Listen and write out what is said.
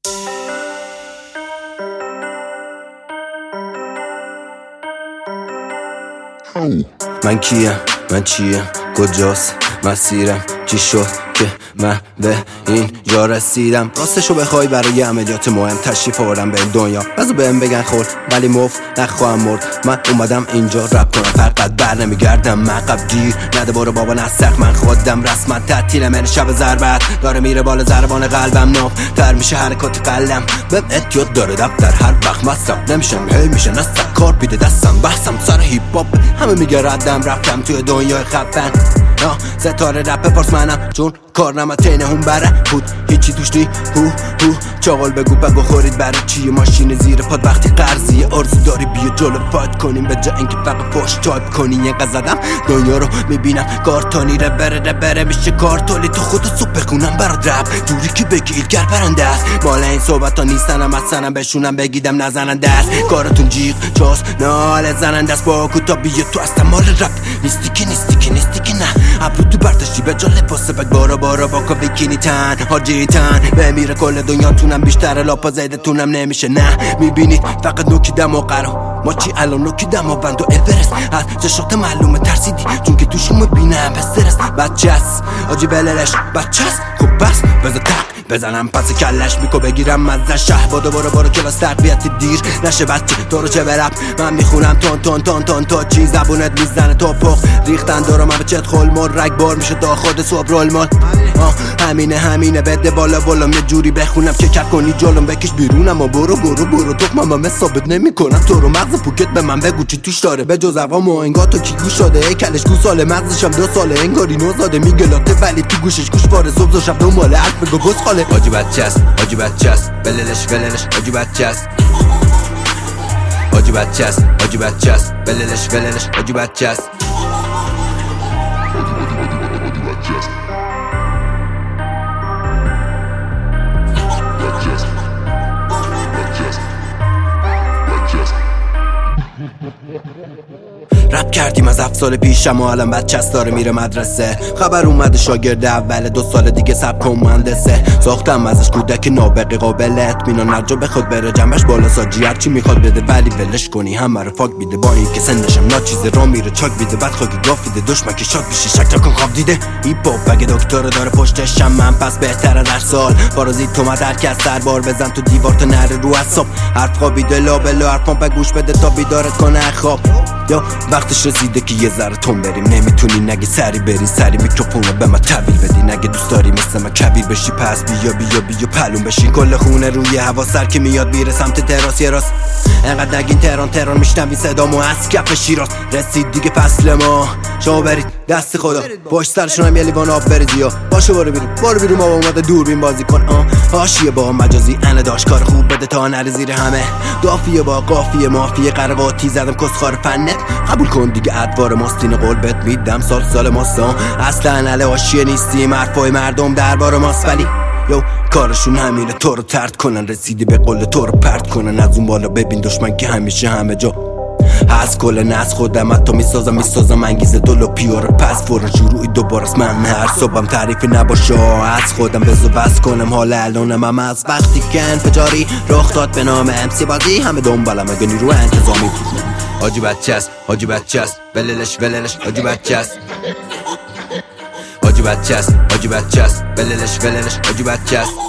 من کیم؟ من چیم؟ کجاست مسیرم؟ چی شد که من به این جا رسیدم؟ راستشو بخوای برای عملیات مهم تشریف آوردم به این دنیا، بذار بهم بگن خورد ولی مفت نخواهم مرد. من اومدم اینجا رپ کنم، فقط بر نمیگردم عقب. گیر نده برو بابا نسخ، من خودم رسمت تعطیلم. این شب ضربت داره میره بالا، ضربان قلبم ناف تر میشه حرکات قلم. بهم اتیاد داره دفتر هر وقت مستم نمیشم، هی میشه نستم کار بیده دستم. بحثم سر هیپ هاپ، همه میگه ردم رفتم توی دنیای خفن. ستاره رپ پارس منم، چون کارنامه تینهم بره بود هیچی توش نی. هو چاقل بگو خورید برای چیه ماشین زیر پاد وقتی قرضیه. آرزو داری بیا جلو فایت کنیم به جا اینکه فقط فاش تایپ کنی. یه زدم دنیا رو میبینم کارتونی، بره میشه کارتولی. تو خودت صبح بخونم برات رپ جوری که بگی ایلگر برنده است. مال این صحبت ها نیستنم، اصلا بشونم بگیدم نزننده است. کارتون جیغ چاس ناله زننده است. با کتا بیا تو اصلا مال رپ نیستی که نه. ابرو تو برداشتی به جا لباس بگ بارا با که بیکینی تن حاجی تن بمیره کل دنیا تونم. بیشتر لاپا زیده تونم نمیشه نه. میبینید فقط نوکیدم و قرار ما چی الان نوکیدم و بند و البرست. از چشات معلومه ترسیدی چون که توشون میبینم استرس. بچه هست آجی بللش بچه هست. خب بس بذار تق بزنم پس کلش میکو بگیرم مزه شهباده. برو کلاس تقویت دیر نشه بچه تو رو چه برپ. من میخونم تون تا چی زبونت میزنه تو پخ ریختن دارم. من به چت خول رگ بار میشه تا خود صبح رول مال. همینه بده بالا یه جوری بخونم که کک کنی جلوم بکش بیرونم. و برو تخمم هم ثابت نمی کنم. تو رو مغز پوکت به من بگو چی توش داره به جز عوام و انگار تو کی گوش شده. کلش گوساله مغزشم 2 ساله انگاری نوزاده میگلاته ولی تو گوشش گوش پاره. صبح و شب دنباله حرف بگو بس خاله. حاجی بچه است بللش حاجی بچه است. حاجی بچه است بللش حاجی بچه است. رپ کردیم از 7 سال پیشم و الان بچه‌ست داره میره مدرسه. خبر اومده شاگرد اول 2 سال دیگه سبک و مهندسه. ساختم ازش کودک نابغه قابل اطمینان. نرجا بخواد بره جنبش بالا ساجی هرچی میخواد بده ولی ولش کنی همه رو فاک بیده. با این که سنشم ناچیزه را میره چاک بیده. بعد خاکی گافیده دشمن که شاد بشه شک نکن خواب دیده. هیپ هاپ اگه دکتر داره پشتشم من پس بهتره در سال. پارازیت تو مدرک از سربار بزن تو دیوار تا نره رو اعصاب. حرف خوابیده لابلا حرفام به گوش بده تا بیدارت کنه خواب. یا وقتش رسیده که یه ذره تون بریم. نمیتونی نگه سری بری سری میکروفونو به من تحویل بدی. نگه دوست داری مثل من کبیر بشی پس بیا پلون بشین. کل خونه روی هوا سر که میاد میره سمت تراس. یه راست انقدر نگین تهران میشنوی صدامو از کف شیراز. رسید دیگه فصل ما شما برید دست خدا باش سرشونم یه لیوان آب برید. یا باشه برو بیرون بابا اومده دوربین بازی کن. حاشیه با مجازی انه داشت کار خوب بده تا نره زیر همه. دافیه با قافیه مافیه قرواتی زدم کسخار فنت. قبول کن دیگه ادوار ماستین قول بهت میدم سال ماستان. اصلا اله حاشیه نیستیم حرفای مردم دربار ماست ولی یو کارشون همینه تو رو طرد کنن. رسیدی به قول تو رو پرت کنن. از اون بالا ببین دشمن که همیشه همه جا از کل ناس خودم حتی میسازم انگیزه دلو پیور. پس فورا شروعی دوباره است. من هر صبحم تعریفی نباشه از خودم بزو بس کنم. حال الانم هم از وقتی که انفجاری رخ داد به نام امسی بازی. همه دنبالم اگه نیرو انتظامی. حاجی بچه است بللش حاجی بچه است. حاجی بچه است بللش حاجی بچه است.